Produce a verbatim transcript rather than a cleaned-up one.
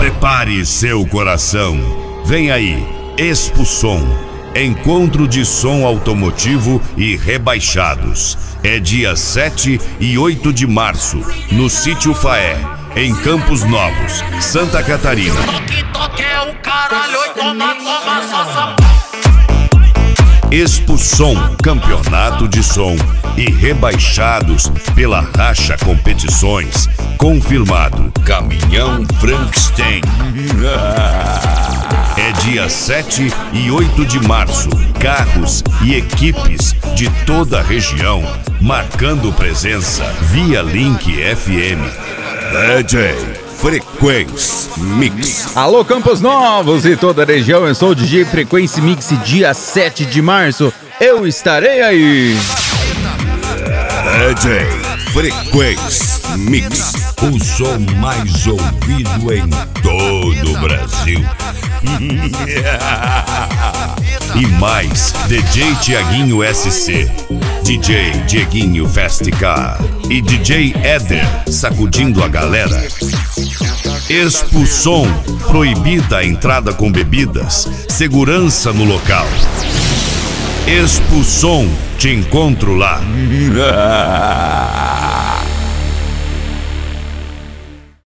Prepare seu coração. Vem aí, Expo Som. Encontro de som automotivo e rebaixados. É dia sete e oito de março, no Sítio Faé, em Campos Novos, Santa Catarina. Expo Som, campeonato de som e rebaixados pela Racha Competições. Confirmado, Caminhão Frankenstein. É dia sete e oito de março. Carros e equipes de toda a região marcando presença via Link F M. D J Frequência Mix. Alô, Campos Novos e toda a região, eu sou o D J Frequência Mix. Dia sete de março eu estarei aí. D J Frequência Mix, o som mais ouvido em todo o Brasil. E mais, D J Tiaguinho S C, D J Dieguinho Festicar e D J Éder sacudindo a galera. Expo Som, proibida a entrada com bebidas, segurança no local. Expo Som, te encontro lá.